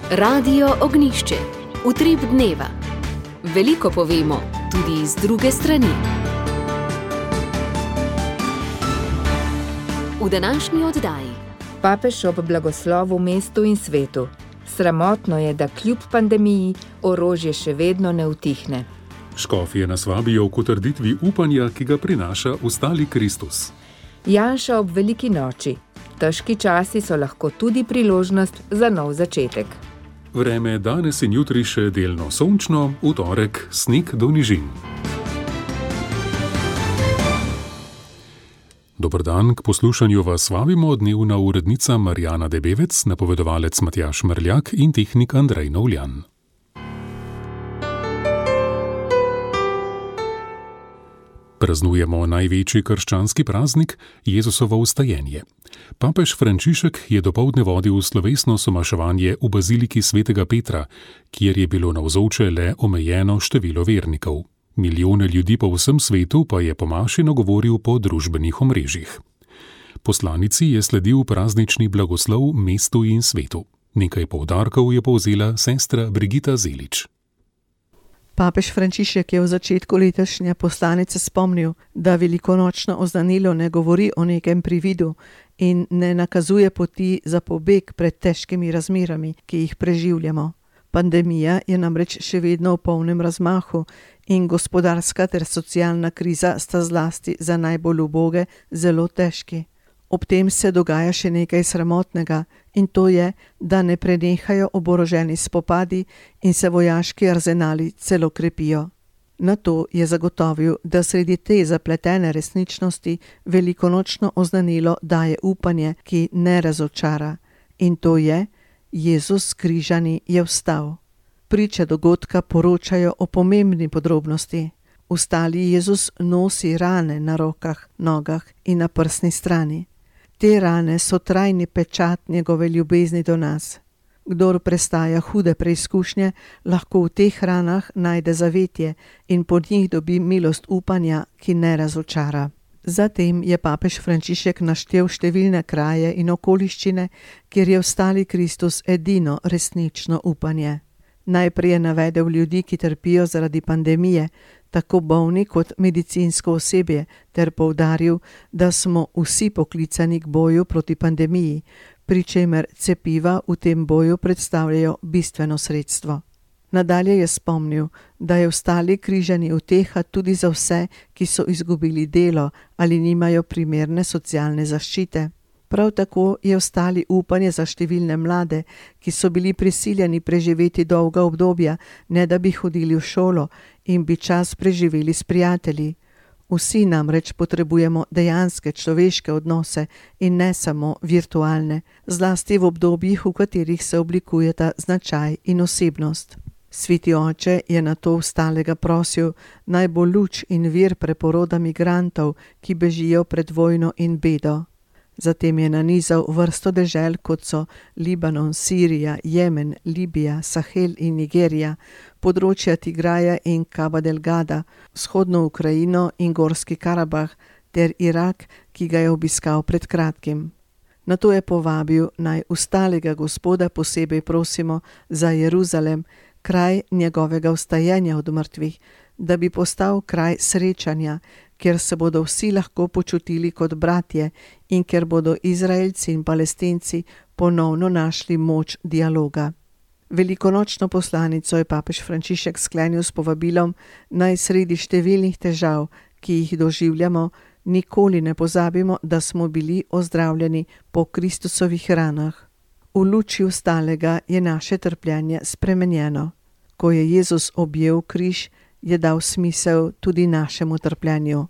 Radio Ognjišče. Utrip dneva. Veliko povemo, tudi iz druge strani. V današnji oddaji. Papež ob blagoslovu mestu in svetu. Sramotno je, da kljub pandemiji orožje še vedno ne utihne. Škofje nas vabijo k utrditvi upanja, ki ga prinaša ustali Kristus. Janša ob veliki noči. Težki časi so lahko tudi priložnost za nov začetek. Vreme danes in jutri še delno sončno, v torek sneg do nižin. Dober dan, k poslušanju vas vabimo dnevna urednica Marjana Debevec, napovedovalec Matjaž Mrljak in tehnik Andrej Novljan. Praznujemo največji krščanski praznik, Jezusovo vstajenje. Papež Frančišek je dopoldne vodil slovesno somaševanje v baziliki svetega Petra, kjer je bilo navzoče le omejeno število vernikov. Milijone ljudi po vsem svetu pa je po maši nagovoril po družbenih omrežjih. Poslanici je sledil praznični blagoslov mestu in svetu. Nekaj poudarkov je povzela sestra Brigita Zelič. Papež Frančišek je v začetku letošnje poslanice spomnil, da velikonočno oznanilo ne govori o nekem prividu in ne nakazuje poti za pobeg pred težkimi razmerami, ki jih preživljamo. Pandemija je namreč še vedno v polnem razmahu in gospodarska ter socialna kriza sta zlasti za najbolj uboge zelo težki. Ob tem se dogaja še nekaj sramotnega in to je, da ne prenehajo oboroženi spopadi in se vojaški arzenali celo krepijo. Na to je zagotovil, da sredi te zapletene resničnosti velikonočno oznanilo daje upanje, ki ne razočara. In to je, Jezus križani je vstal. Priče dogodka poročajo o pomembni podrobnosti. Vstali Jezus nosi rane na rokah, nogah in na prsni strani. Te rane so trajni pečat njegove ljubezni do nas. Kdor prestaja hude preizkušnje, lahko v teh ranah najde zavetje in pod njih dobi milost upanja, ki ne razočara. Zatem je papež Frančišek naštel številne kraje in okoliščine, kjer je vstali Kristus edino resnično upanje. Najprej je navedel ljudi, ki trpijo zaradi pandemije, tako bolni kot medicinsko osebje, ter poudaril, da smo vsi poklicani k boju proti pandemiji, pri čemer cepiva v tem boju predstavljajo bistveno sredstvo. Nadalje je spomnil, da je vstali križani uteha tudi za vse, ki so izgubili delo ali nimajo primerne socialne zaščite. Prav tako je vstali upanje za številne mlade, ki so bili prisiljeni preživeti dolga obdobja, ne da bi hodili v šolo in bi čas preživeli s prijatelji. Vsi namreč potrebujemo dejanske človeške odnose in ne samo virtualne, zlasti v obdobjih, v katerih se oblikujeta značaj in osebnost. Sveti oče je na to vstalega prosil, naj bo luč in vir preporoda migrantov, ki bežijo pred vojno in bedo. Zatem je nanizal vrsto dežel, kot so Libanon, Sirija, Jemen, Libija, Sahel in Nigerija, področja Tigraja in Cabo Delgada, vzhodno Ukrajino in Gorski Karabah ter Irak, ki ga je obiskal pred kratkim. Nato je povabil, naj vstalega Gospoda posebej prosimo za Jeruzalem, kraj njegovega vstajenja od mrtvih, da bi postal kraj srečanja, kjer se bodo vsi lahko počutili kot bratje in kjer bodo Izraelci in Palestinci ponovno našli moč dialoga. Velikonočno poslanico je papež Frančišek sklenil s povabilom, naj sredi številnih težav, ki jih doživljamo, nikoli ne pozabimo, da smo bili ozdravljeni po Kristusovih ranah. V luči vstalega je naše trpljenje spremenjeno. Ko je Jezus objel križ, je dal smisel tudi našemu trpljenju.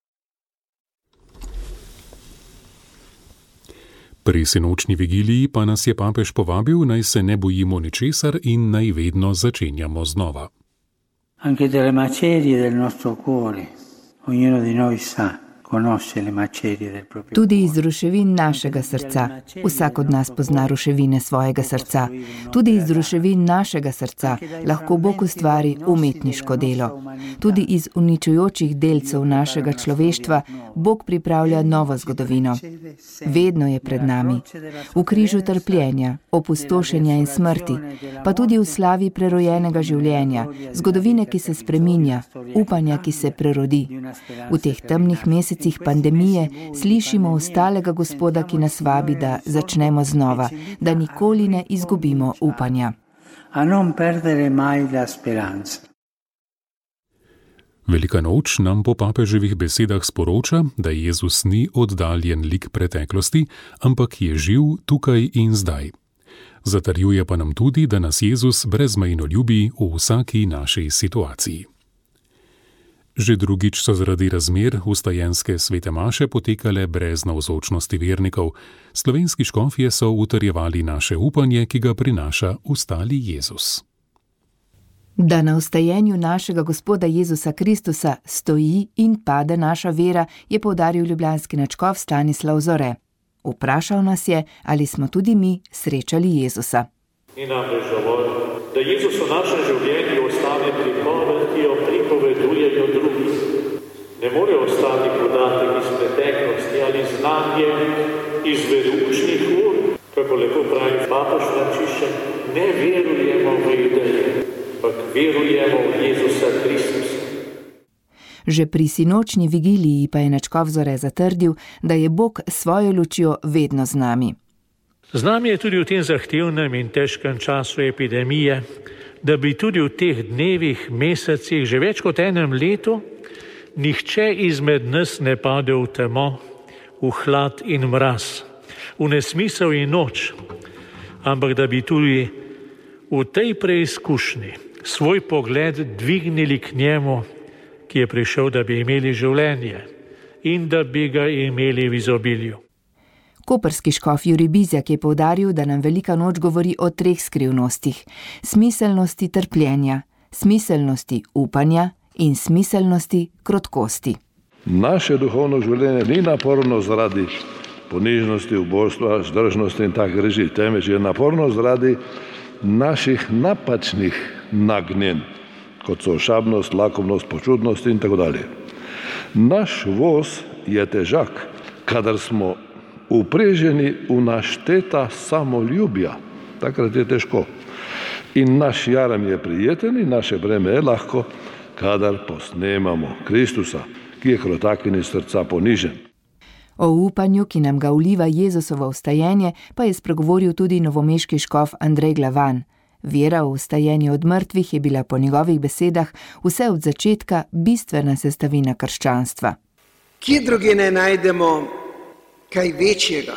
Pri sinočni vigiliji pa nas je papež povabil, naj se ne bojimo ničesar in naj vedno začenjamo znova. Anche delle macerie del nostro cuore, ognuno di noi sa Tudi iz ruševin našega srca. Vsak od nas pozna ruševine svojega srca. Tudi iz ruševin našega srca lahko Bog ustvari umetniško delo. Tudi iz uničujočih delcev našega človeštva Bog pripravlja novo zgodovino. Vedno je pred nami. V križu trpljenja, opustošenja in smrti, pa tudi v slavi prerojenega življenja, zgodovine, ki se spreminja, upanja, ki se prerodi. V teh temnih mesecih pandemije slišimo ostalega Gospoda, ki nas vabi, da začnemo znova, da nikoli ne izgubimo upanja. Velika noč nam po papeževih besedah sporoča, da Jezus ni oddaljen lik preteklosti, ampak je živ tukaj in zdaj. Zatrjuje pa nam tudi, da nas Jezus brezmejno ljubi v vsaki naši situaciji. Že drugič so zaradi razmer vstajenske svete maše potekale brez navzočnosti vernikov. Slovenski škofje so utrjevali naše upanje, ki ga prinaša vstali Jezus. Da na vstajenju našega Gospoda Jezusa Kristusa stoji in pade naša vera, je poudaril ljubljanski nadškof Stanislav Zore. Vprašal nas je, ali smo tudi mi srečali Jezusa. Ni namreč dovolj, da Jezus v našem življenju ostane pripoved, ki jo pripovedujejo drugi. Ne more ostati podatek iz preteklosti ali znanje iz veroučnih ur. Kako lepo pravi papež Frančišek, ne verujemo v ideje, ampak verujemo v Jezusa Kristusa. Že pri sinočnji vigiliji pa je nadškof Zore zatrdil, da je Bog s svojo lučjo vedno z nami. Z nami je tudi v tem zahtevnem in težkem času epidemije, da bi tudi v teh dnevih, mesecih, že več kot enem letu, nihče izmed nas ne padel v temo, v hlad in mraz, v nesmisel in noč, ampak da bi tudi v tej preizkušnji svoj pogled dvignili k njemu, ki je prišel, da bi imeli življenje in da bi ga imeli v izobilju. Koprski škof Jurij Bizjak je poudaril, da nam velika noč govori o 3 skrivnostih: smiselnosti trpljenja, smiselnosti upanja in smiselnosti krotkosti. Naše duhovno življenje ni naporno zaradi ponižnosti, ubojstva, zdržnosti in takih reči, temveč je naporno zaradi naših napačnih nagnjenj, kot so ošabnost, lakomnost, počudnost in tako dalje. Naš voz je težak, kadar smo upreženi v našteta samoljubja, takrat je težko. In naš jarem je prijeten in naše breme je lahko, kadar posnemamo Kristusa, ki je krotak in iz srca ponižen. O upanju, ki nam ga vliva Jezusovo vstajenje, pa je spregovoril tudi novomeški škof Andrej Glavan. Vera v vstajenje od mrtvih je bila po njegovih besedah vse od začetka bistvena sestavina krščanstva. Kje druge ne najdemo kaj večjega?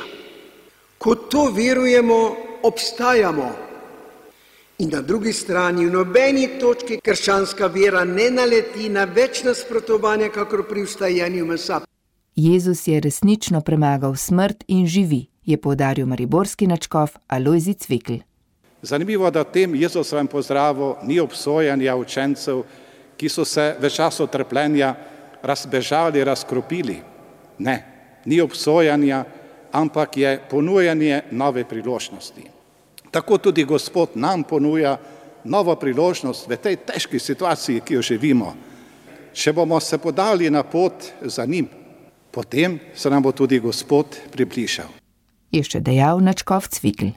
Kot to verujemo, obstajamo. In na drugi strani v nobeni točki krščanska vera ne naleti na več nasprotovanja, kakor pri vstajenju mesa. Jezus je resnično premagal smrt in živi, je poudaril mariborski nadškof Alojzij Cvikl. Zanimivo, da v tem Jezusovem pozdravu ni obsojanja učencev, ki so se v času trpljenja razbežali, razkropili. Ne, ni obsojanja, ampak je ponujanje nove priložnosti. Tako tudi Gospod nam ponuja novo priložnost v tej težki situaciji, ki jo živimo. Če bomo se podali na pot za njim, potem se nam bo tudi Gospod približal. Je še dejal nadškof Cvikl.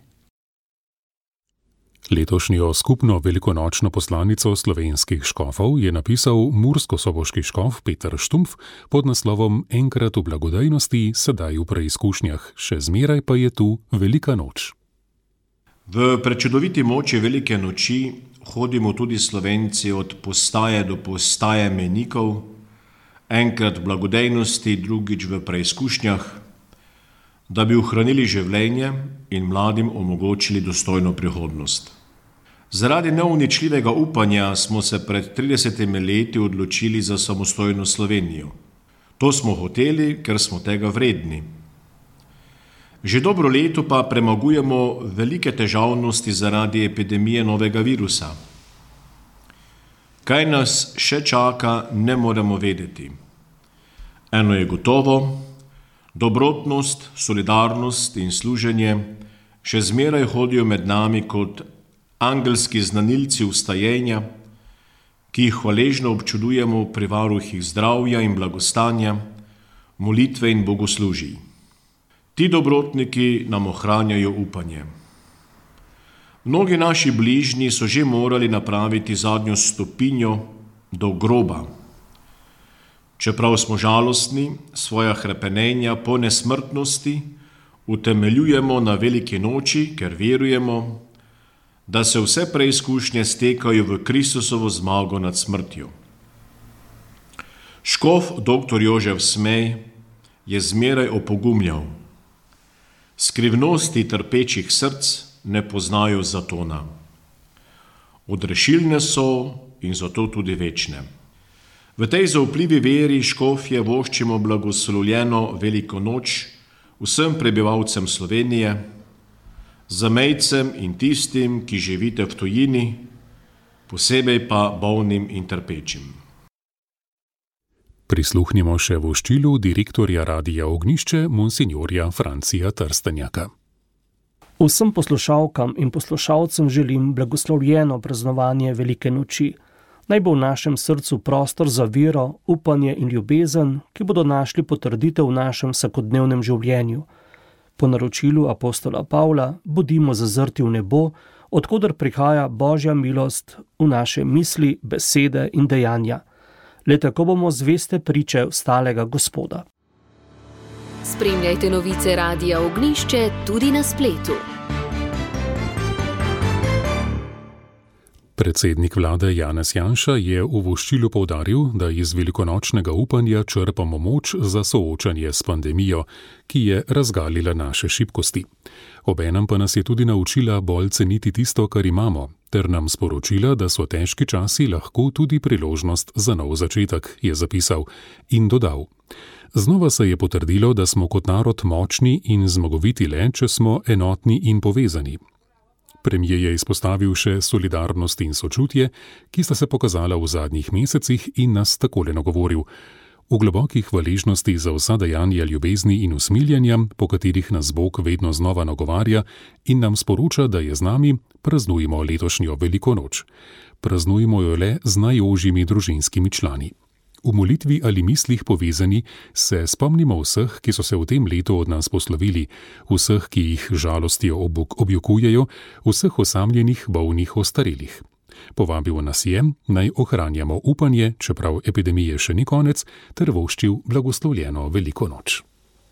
Letošnjo skupno velikonočno poslanico slovenskih škofov je napisal murskosoboški škof Peter Štumpf pod naslovom Enkrat v blagodejnosti, sedaj v preizkušnjah, še zmeraj pa je tu velika noč. V prečudoviti moči velike noči hodimo tudi Slovenci od postaje do postaje mejnikov, enkrat v blagodejnosti, drugič v preizkušnjah, da bi ohranili življenje in mladim omogočili dostojno prihodnost. Zaradi neuničljivega upanja smo se pred 30 leti odločili za samostojno Slovenijo. To smo hoteli, ker smo tega vredni. Že dobro leto pa premagujemo velike težavnosti zaradi epidemije novega virusa. Kaj nas še čaka, ne moremo vedeti. Eno je gotovo, dobrotnost, solidarnost in služenje še zmeraj hodijo med nami kot angelski znanilci vstajenja, ki jih hvaležno občudujemo pri varuhih zdravja in blagostanja, molitve in bogoslužij. Ti dobrotniki nam ohranjajo upanje. Mnogi naši bližnji so že morali napraviti zadnjo stopinjo do groba. Čeprav smo žalostni, svoja hrepenenja po nesmrtnosti utemeljujemo na veliki noči, ker verujemo, da se vse preizkušnje stekajo v Kristusovo zmago nad smrtjo. Škof dr. Jožef Smej je zmeraj opogumljal. Skrivnosti trpečih src ne poznajo zatona. Odrešilne so in zato tudi večne. V tej zaupljivi veri škofje voščimo blagoslovljeno veliko noč vsem prebivalcem Slovenije, zamejcem in tistim, ki živite v tujini, posebej pa bolnim in trpečim. Prisluhnimo še voščilu direktorja Radia Ognjišče, monsinjorja Francija Trstenjaka. Vsem poslušalkam in poslušalcem želim blagoslovljeno praznovanje velike noči. Naj bo v našem srcu prostor za vero, upanje in ljubezen, ki bodo našli potrditev v našem vsakodnevnem življenju. Po naročilu apostola Pavla bodimo zazrti v nebo, odkoder prihaja Božja milost v naše misli, besede in dejanja. Le tako bomo zveste priče vstalega Gospoda. Spremljajte novice Radia Ognjišče tudi na spletu. Predsednik vlade Janez Janša je v voščilu poudaril, da iz velikonočnega upanja črpamo moč za soočanje s pandemijo, ki je razgalila naše šibkosti. Obenem pa nas je tudi naučila bolj ceniti tisto, kar imamo, ter nam sporočila, da so težki časi lahko tudi priložnost za nov začetek, je zapisal in dodal. Znova se je potrdilo, da smo kot narod močni in zmagoviti le, če smo enotni in povezani. Premijer je izpostavil še solidarnost in sočutje, ki sta se pokazala v zadnjih mesecih in nas takole nagovoril. V globoki hvaležnosti za vsa dejanja ljubezni in usmiljenja, po katerih nas Bog vedno znova nagovarja in nam sporoča, da je z nami, praznujmo letošnjo veliko noč. Praznujmo jo le z najožjimi družinskimi člani. V molitvi ali mislih povezani se spomnimo vseh, ki so se v tem letu od nas poslovili, vseh, ki jih žalostjo objokujejo, vseh osamljenih, bolnih, ostarelih. Povabil nas je, naj ohranjamo upanje, čeprav epidemije še ni konec, ter voščil blagoslovljeno veliko noč.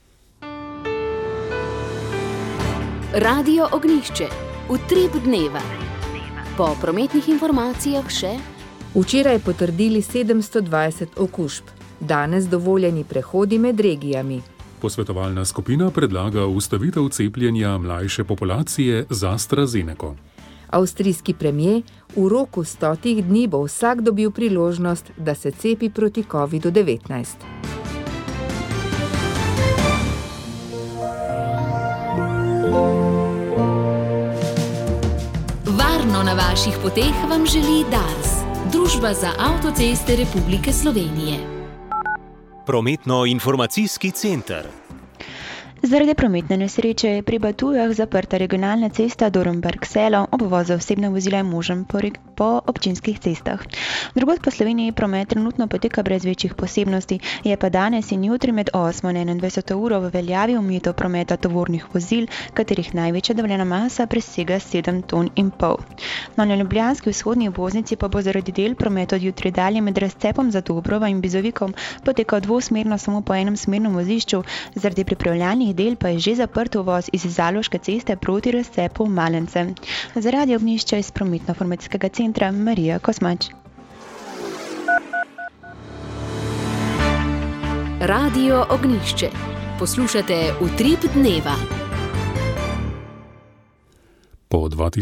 Radio Ognjišče, utrip dneva. Po prometnih informacijah še Včeraj potrdili 720 okužb, danes dovoljeni prehodi med regijami. Posvetovalna skupina predlaga ustavitev cepljenja mlajše populacije z AstraZeneco. Avstrijski premier v roku 100 dni bo vsak dobil priložnost, da se cepi proti COVID-19. Varno na vaših poteh vam želi Dars. Družba za avtoceste Republike Slovenije. Prometno-informacijski center. Zaradi prometne nesreče je pri Batujah zaprta regionalna cesta Dornberg-Selo, obvoz za osebna vozila je možen po občinskih cestah. Drugod po Sloveniji promet trenutno poteka brez večjih posebnosti, je pa danes in jutri med 8 in 21 uro v veljavi omejitev prometa tovornih vozil, katerih največja dovoljena masa presega 7,5 ton. Na ljubljanski vzhodni obvoznici pa bo zaradi del promet od jutri dalje med razcepom za Dobrova in Bizovikom potekal dvosmerno samo po enem smernem vozišču, zaradi pripravljalnih del pa je že zaprt uvoz iz Zaloške ceste proti razcepu Malence. Za Radio Ognjišče iz prometno-informacijskega centra Marija Kosmač. Radio Ognjišče. Poslušate utrip dneva. Po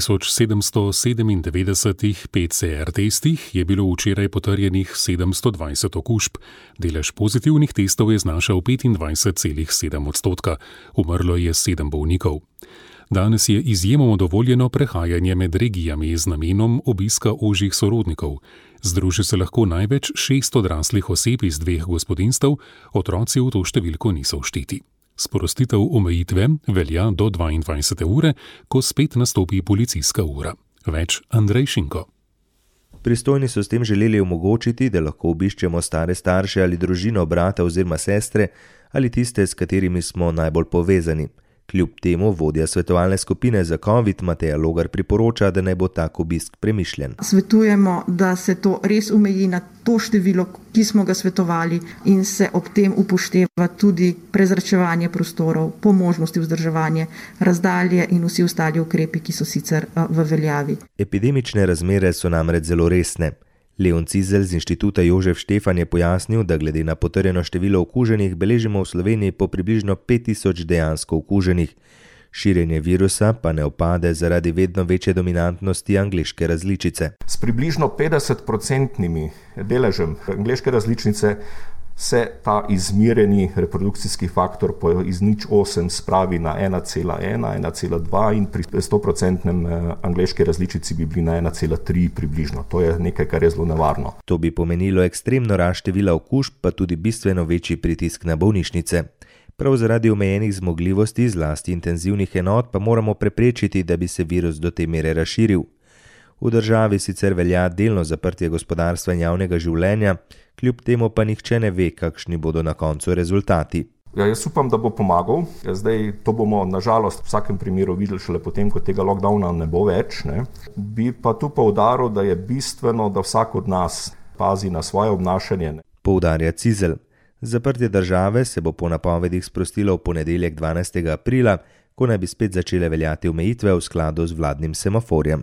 2797 PCR testih je bilo včeraj potrjenih 720 okužb. Delež pozitivnih testov je znašal 25,7%. Umrlo je 7 bolnikov. Danes je izjemoma dovoljeno prehajanje med regijami z namenom obiska ožjih sorodnikov. Združi se lahko največ 6 odraslih oseb iz 2 gospodinjstev, otroci v to številko niso všteti. Sprostitev omejitve velja do 22. ure, ko spet nastopi policijska ura. Več Andrej Šinko. Pristojni so s tem želeli omogočiti, da lahko obiščemo stare starše ali družino, brata oziroma sestre ali tiste, s katerimi smo najbolj povezani. Kljub temu vodja svetovalne skupine za COVID Mateja Logar priporoča, da naj bo tak obisk premišljen. Svetujemo, da se to res omeji na to število, ki smo ga svetovali in se ob tem upošteva tudi prezračevanje prostorov, po možnosti vzdrževanje, razdalje in vsi ostali ukrepi, ki so sicer v veljavi. Epidemične razmere so namreč zelo resne. Leon Cizelj z inštituta Jožef Štefan je pojasnil, da glede na potrjeno število okuženih beležimo v Sloveniji po približno 5000 dejansko okuženih. Širjenje virusa pa ne opade zaradi vedno večje dominantnosti angleške različice. S približno 50% deležem angleške različice se ta izmerjeni reprodukcijski faktor iz 0,8 spravi na 1,1, 1,2 in pri 100% angleški različici bi bili na 1,3 približno. To je nekaj, kar je zelo nevarno. To bi pomenilo ekstremno rast števila okužb, pa tudi bistveno večji pritisk na bolnišnice. Prav zaradi omejenih zmogljivosti, zlasti intenzivnih enot, pa moramo preprečiti, da bi se virus do te mere razširil. V državi sicer velja delno zaprtje gospodarstva in javnega življenja, kljub temu pa nihče ne ve, kakšni bodo na koncu rezultati. Jaz upam, da bo pomagal. Zdaj to bomo nažalost v vsakem primeru videli šele potem, ko tega lockdowna ne bo več. Bi pa tu poudaril, da je bistveno, da vsak od nas pazi na svoje obnašanje. Poudarja Cizelj. Zaprtje države se bo po napovedih sprostilo v ponedeljek 12. aprila, ko naj bi spet začele veljati omejitve v skladu z vladnim semaforjem.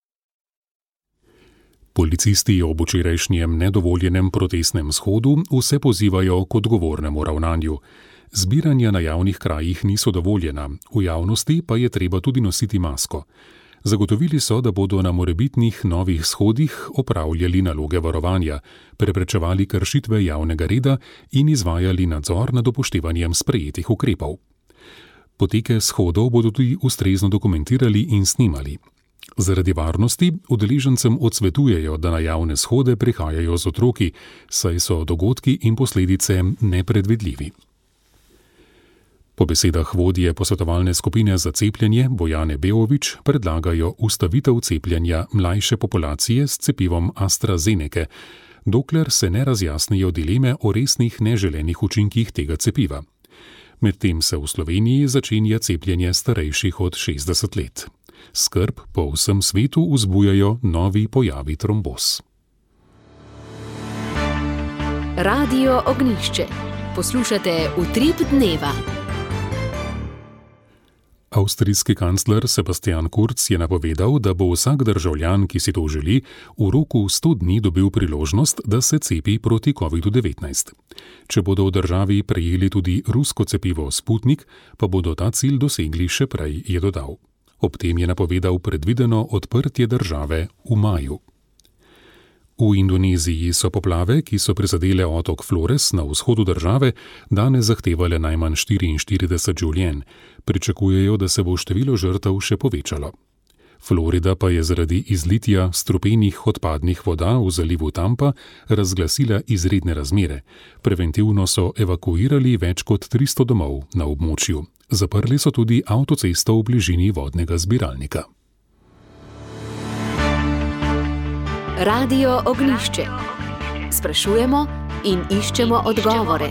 Policisti ob včerajšnjem nedovoljenem protestnem shodu vse pozivajo k odgovornemu ravnanju. Zbiranja na javnih krajih niso dovoljena, v javnosti pa je treba tudi nositi masko. Zagotovili so, da bodo na morebitnih novih shodih opravljali naloge varovanja, preprečevali kršitve javnega reda in izvajali nadzor nad upoštevanjem sprejetih ukrepov. Poteke shodov bodo tudi ustrezno dokumentirali in snimali. Zaradi varnosti udeležencem odsvetujejo, da na javne shode prihajajo z otroki, saj so dogodki in posledice nepredvidljivi. Po besedah vodje posvetovalne skupine za cepljenje Bojane Beović predlagajo ustavitev cepljenja mlajše populacije s cepivom AstraZeneca, dokler se ne razjasnijo dileme o resnih neželenih učinkih tega cepiva. Medtem se v Sloveniji začenja cepljenje starejših od 60 let. Skrb po vsem svetu vzbujajo novi pojavi tromboz. Radio Ognjišče. Poslušate Utrip dneva. Avstrijski kancler Sebastian Kurz je napovedal, da bo vsak državljan, ki si to želi, v roku 100 dni dobil priložnost, da se cepi proti COVID-19. Če bodo v državi prejeli tudi rusko cepivo Sputnik, pa bodo ta cilj dosegli še prej, je dodal. Ob tem je napovedal predvideno odprtje države v maju. V Indoneziji so poplave, ki so prizadele otok Flores na vzhodu države, danes zahtevale najmanj 44 življenj. Pričakujejo, da se bo število žrtev še povečalo. Florida pa je zaradi izlitja strupenih odpadnih voda v zalivu Tampa razglasila izredne razmere. Preventivno so evakuirali več kot 300 domov na območju. Zaprli so tudi avtocesto v bližini vodnega zbiralnika. Radio Ognjišče. Sprašujemo in iščemo odgovore.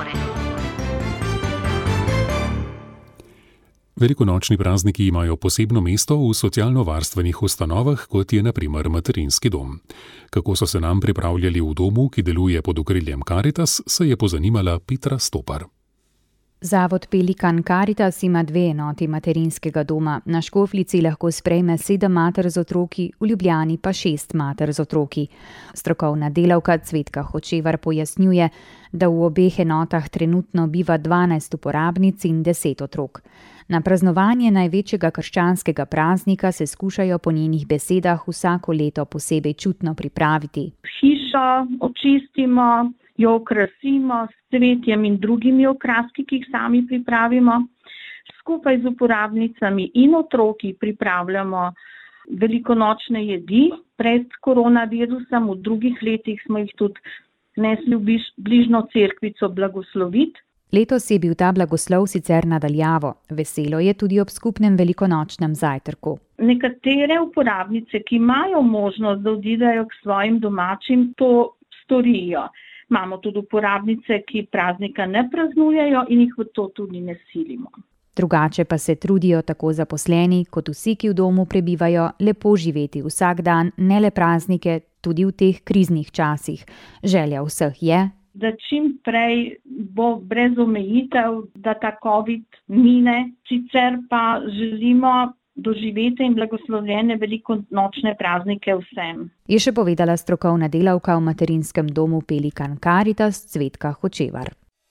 Velikonočni prazniki imajo posebno mesto v socialno-varstvenih ustanovah, kot je na primer materinski dom. Kako so se nam pripravljali v domu, ki deluje pod okriljem Karitas, se je pozanimala Petra Stopar. Zavod Pelikan Karitas ima 2 enoti materinskega doma. Na Škofljici lahko sprejme 7 mater z otroki, v Ljubljani pa 6 mater z otroki. Strokovna delavka Cvetka Hočevar pojasnjuje, da v obeh enotah trenutno biva 12 uporabnic in 10 otrok. Na praznovanje največjega krščanskega praznika se skušajo po njenih besedah vsako leto posebej čutno pripraviti. Hišo očistimo, jo okrasimo s cvetjem in drugimi okraski, ki jih sami pripravimo. skupaj z uporabnicami in otroki pripravljamo velikonočne jedi pred koronavirusom. V drugih letih smo jih tudi nesli v bližnjo cerkvico blagosloviti. Letos je bil ta blagoslov sicer nadaljavo. Veselo je tudi ob skupnem velikonočnem zajtrku. Nekatere uporabnice, ki imajo možnost, da odidejo k svojim domačim, to storijo. Imamo tudi uporabnice, ki praznika ne praznujejo in jih v to tudi ne silimo. Drugače pa se trudijo tako zaposleni, kot vsi, ki v domu prebivajo, lepo živeti vsak dan, ne le praznike, tudi v teh kriznih časih. Želja vseh je, da čim prej bo brez omejitev, da ta COVID mine. Sicer pa želimo doživeti in blagoslovljene velikonočne praznike vsem. Je še povedala strokovna delavka v materinskem domu Pelikan Caritas Cvetka Hočevar.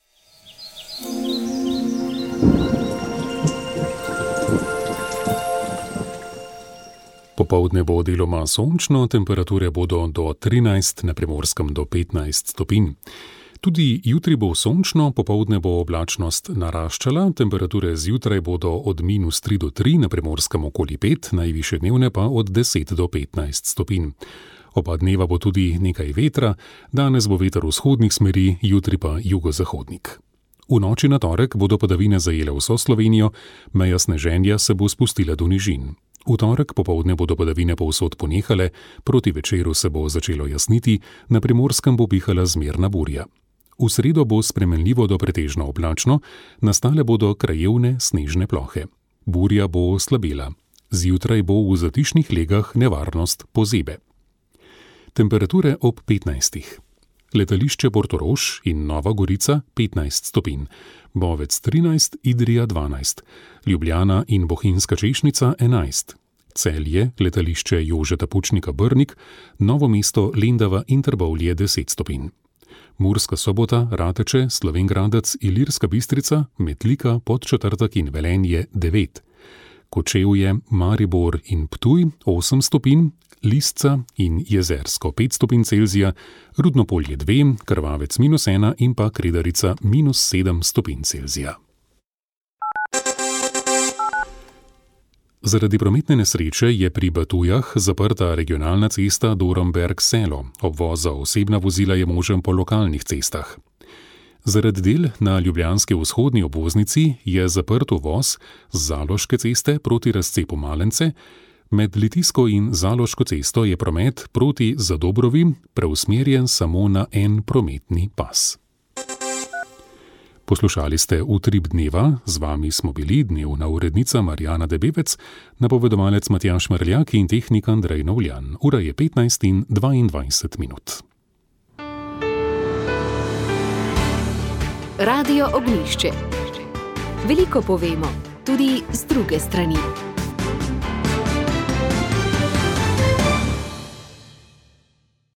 Popoldne bo deloma sončno, temperature bodo do 13, na Primorskem do 15 stopinj. Tudi jutri bo sončno, popoldne bo oblačnost naraščala, temperature zjutraj bodo od -3 do 3, na Primorskem okoli 5, najvišje dnevne pa od 10 do 15 stopinj. Oba dneva bo tudi nekaj vetra, danes bo veter vzhodnih smeri, jutri pa jugozahodnik. V noči na torek bodo padavine zajele vso Slovenijo, meja sneženja se bo spustila do nižin. V torek popoldne bodo padavine povsod ponehale, proti večeru se bo začelo jasniti, na Primorskem bo pihala zmerna burja. V sredo bo spremenljivo do pretežno oblačno, nastale bodo krajevne snežne plohe. Burja bo slabela. Zjutraj bo v zatišnih legah nevarnost pozebe. Temperature ob 15. Letališče Portorož in Nova Gorica 15 stopinj, Bovec 13, Idrija 12, Ljubljana in Bohinjska Češnica 11, Celje, letališče Jožeta Pučnika Brnik, Novo mesto, Lendava in Trbovlje 10 stopinj. Murska Sobota, Rateče, Slovenj-Gradec, Ilirska Bistrica, Metlika, Podčetrtek in Velenje 9, Kočevje, Maribor in Ptuj 8 stopinj, Lisca in Jezersko 5 stopinj Celzija, Rudnopolje 2, Krvavec -1 in pa Kredarica -7 stopinj Celzija. Zaradi prometne nesreče je pri Batujah zaprta regionalna cesta Dornberk-Selo. Obvoz za osebna vozila je možen po lokalnih cestah. Zaradi del na ljubljanski vzhodni obvoznici je zaprt uvoz z Zaloške ceste proti razcepu Malence. Med Litijsko in Zaloško cesto je promet proti Zadobrovi preusmerjen samo na en prometni pas. Poslušali ste Utrip dneva, z vami smo bili dnevna urednica Marjana Debevec, napovedovalec Matjaž Mrljak in tehnik Andrej Novljan. Ura je 15:22. Radio Ognjišče. Veliko povemo, tudi z druge strani.